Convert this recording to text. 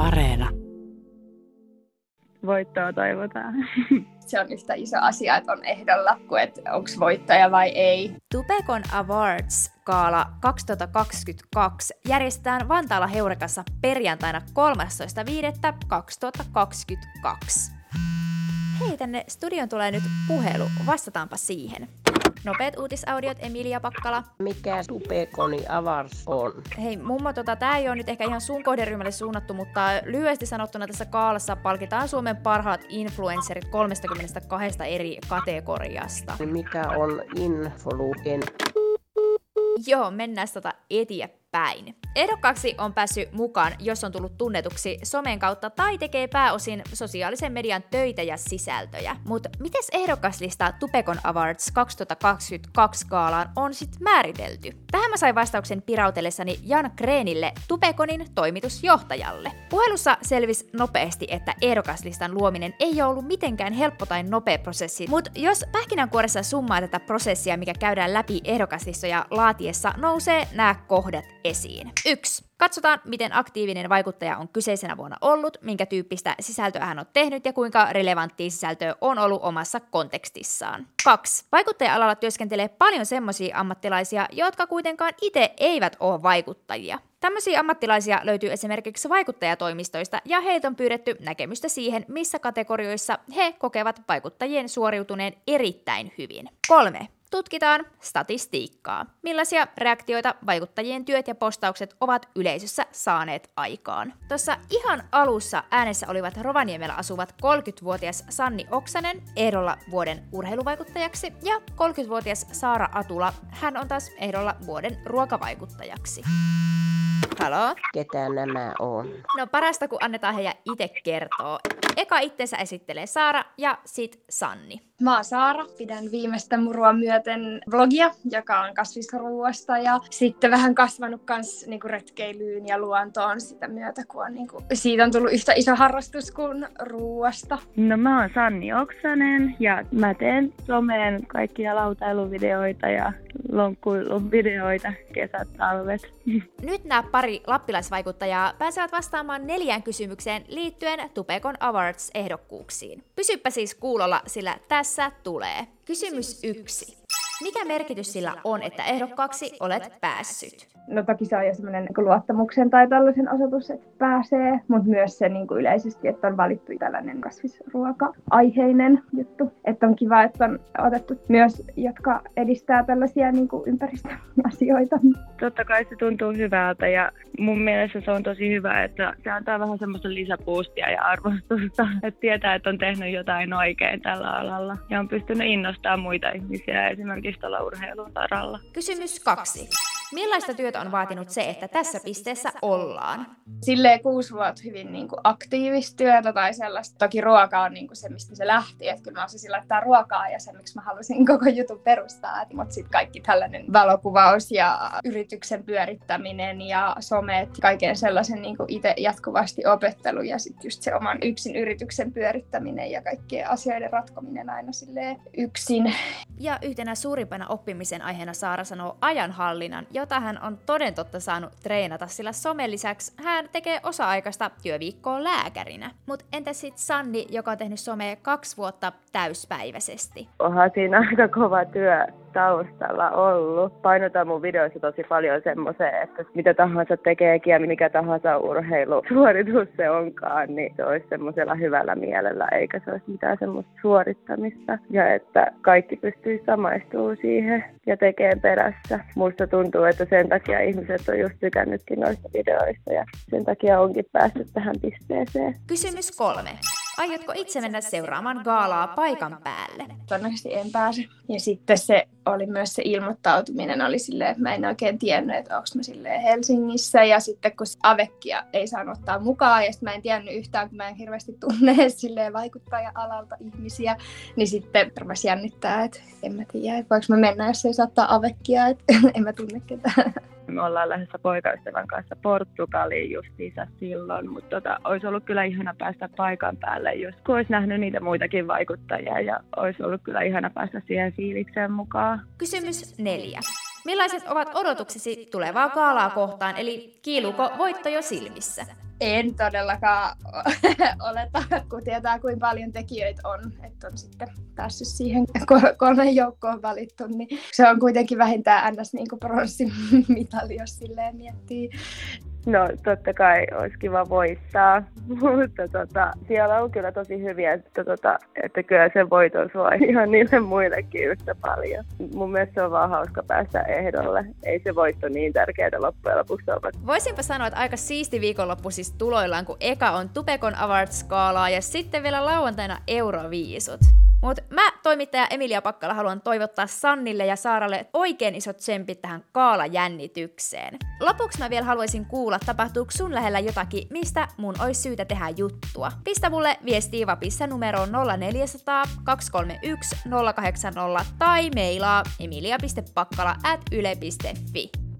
Areena. Voittoa toivotaan. Se on yhtä iso asia, että on ehdolla, kuin että onko voittaja vai ei. Tupekon Awards-gaala 2022 järjestetään Vantaalla Heurekassa perjantaina 13.5.2022. Hei, tänne studioon tulee nyt puhelu. Vastataanpa siihen. Nopeat uutisaudiot, Emilia Pakkala. Mikä Tupekoni Awards on? Hei mummo, tää ei ole nyt ehkä ihan sun kohderyhmälle suunnattu, mutta lyhyesti sanottuna tässä gaalassa palkitaan Suomen parhaat influencerit 32 eri kategoriasta. Mikä on influencer? Joo, mennään eteenpäin. Ehdokkaaksi on päässyt mukaan, jos on tullut tunnetuksi somen kautta tai tekee pääosin sosiaalisen median töitä ja sisältöjä. Mutta mites ehdokaslista Tupekon Awards 2022 gaalaan on sit määritelty? Tähän mä sain vastauksen pirautellessani Jan Kreenille, Tupekonin toimitusjohtajalle. Puhelussa selvisi nopeasti, että ehdokaslistan luominen ei ole ollut mitenkään helppo tai nopea prosessi, mutta jos pähkinänkuoressa summaa tätä prosessia, mikä käydään läpi ehdokaslistoja laatiessa, nousee nämä kohdat esiin. 1. Katsotaan, miten aktiivinen vaikuttaja on kyseisenä vuonna ollut, minkä tyyppistä sisältöä hän on tehnyt ja kuinka relevanttia sisältöä on ollut omassa kontekstissaan. 2. Vaikuttaja-alalla työskentelee paljon semmoisia ammattilaisia, jotka kuitenkaan itse eivät ole vaikuttajia. Tämmöisiä ammattilaisia löytyy esimerkiksi vaikuttajatoimistoista ja heiltä on pyydetty näkemystä siihen, missä kategorioissa he kokevat vaikuttajien suoriutuneen erittäin hyvin. 3. Tutkitaan statistiikkaa. Millaisia reaktioita vaikuttajien työt ja postaukset ovat yleisössä saaneet aikaan. Tuossa ihan alussa äänessä olivat Rovaniemellä asuvat 30-vuotias Sanni Oksanen ehdolla vuoden urheiluvaikuttajaksi ja 30-vuotias Saara Atula, hän on taas ehdolla vuoden ruokavaikuttajaksi. Halo? Ketä nämä on? No parasta, kun annetaan heidän itse kertoa. Eka itsensä esittelee Saara ja sit Sanni. Mä oon Saara, pidän viimeistä murua myöten vlogia, joka on kasvisruuasta ja sitten vähän kasvanut kans niinku retkeilyyn ja luontoon sitä myötä, kun on siitä on tullut yhtä iso harrastus kuin ruuasta. No mä oon Sanni Oksanen ja mä teen someen kaikkia lautailuvideoita ja lonkkuiluvideoita kesät, talvet. Nyt nämä pari lappilaisvaikuttajaa pääsevät vastaamaan 4 kysymykseen liittyen Tupekon Awards-ehdokkuuksiin. Pysyppä siis kuulolla, sillä tässä tulee. Kysymys 1. Mikä merkitys sillä on, että ehdokkaaksi olet päässyt? No toki se on jo semmoinen luottamuksen tai tällaisen osoitus, että pääsee, mutta myös se yleisesti, että on valittu tällainen kasvisruoka-aiheinen juttu. Että on kiva, että on otettu myös, jotka edistää tällaisia ympäristöasioita. Totta kai se tuntuu hyvältä ja mun mielestä se on tosi hyvä, että se antaa vähän semmoista lisäboostia ja arvostusta. Että tietää, että on tehnyt jotain oikein tällä alalla ja on pystynyt innostamaan muita ihmisiä esimerkiksi tuolla urheilun saralla. Kysymys 2. Millaista työtä on vaatinut se, että tässä pisteessä ollaan? Silleen 6 vuotta hyvin aktiivista työtä tai sellaista. Toki ruoka on se, mistä se lähti. Että kyllä mä osasin laittaa ruokaa ja se, miksi mä halusin koko jutun perustaa. Mutta sitten kaikki tällainen valokuvaus ja yrityksen pyörittäminen ja somet, kaiken sellaisen itse jatkuvasti opettelu ja sitten just se oman yksin yrityksen pyörittäminen ja kaikkien asioiden ratkominen aina silleen yksin. Ja yhtenä suurimpana oppimisen aiheena Saara sanoo ajanhallinnan, jota hän on toden totta saanut treenata, sillä somen lisäksi hän tekee osa-aikaista työviikkoa lääkärinä. Mut entä sit Sanni, joka on tehnyt somea 2 vuotta täyspäiväisesti? Onhan siinä aika kova työ taustalla ollut. Painotan mun videoissa tosi paljon semmoiseen, että mitä tahansa tekeekin ja mikä tahansa urheilusuoritus se onkaan, niin se olisi semmoisella hyvällä mielellä, eikä se olisi mitään semmoista suorittamista. Ja että kaikki pystyisi samaistumaan siihen ja tekemään perässä. Musta tuntuu, että sen takia ihmiset on just tykännytkin noista videoista ja sen takia onkin päässyt tähän pisteeseen. Kysymys 3. Aiotko itse mennä seuraamaan gaalaa paikan päälle? Todennäköisesti en pääse. Ja sitten se oli myös se ilmoittautuminen oli silleen, että mä en oikein tiennyt, että onko mä silleen Helsingissä. Ja sitten kun Avekkia ei saanut ottaa mukaan ja sitten mä en tiennyt yhtään, kun mä en hirveästi tunne silleen vaikuttaja-alalta ihmisiä, niin sitten rupesi jännittää, että en mä tiedä, että voinko mä mennä, jos ei saa ottaa Avekkia, että en mä tunne ketään. Me ollaan lähdössä poikaystävän kanssa Portugaliin justiinsa silloin, mutta olisi ollut kyllä ihana päästä paikan päälle, jos kun olisi nähnyt niitä muitakin vaikuttajia ja olisi ollut kyllä ihana päästä siihen fiilikseen mukaan. Kysymys 4. Millaiset ovat odotuksesi tulevaa gaalaa kohtaan, eli kiiluuko voitto jo silmissä? En todellakaan oleta, kun tietää kuinka paljon tekijöitä on, että on sitten päässyt siihen 3 joukkoon valittu, niin se on kuitenkin vähintään ns. Niin kuin pronssimitali, jos silleen miettii. No totta kai olisi kiva voittaa, mutta siellä on kyllä tosi hyviä, että kyllä se voiton suo ihan niille muillekin yhtä paljon. Mun mielestä se on vaan hauska päästä ehdolle. Ei se voitto niin tärkeää loppujen lopuksi ole. Voisinpa sanoa, että aika siisti viikonloppu siis tuloillaan, kun eka on Tupekon Awards-skaalaa ja sitten vielä lauantaina Euroviisut. Mut mä, toimittaja Emilia Pakkala, haluan toivottaa Sannille ja Saaralle oikein isot tsempit tähän kaalajännitykseen. Lopuksi mä vielä haluaisin kuulla, tapahtuuko sun lähellä jotakin, mistä mun olisi syytä tehdä juttua. Pistä mulle viestiä Vapissa numeroon 0400 231 080 tai meilaa emilia.pakkala@yle.fi.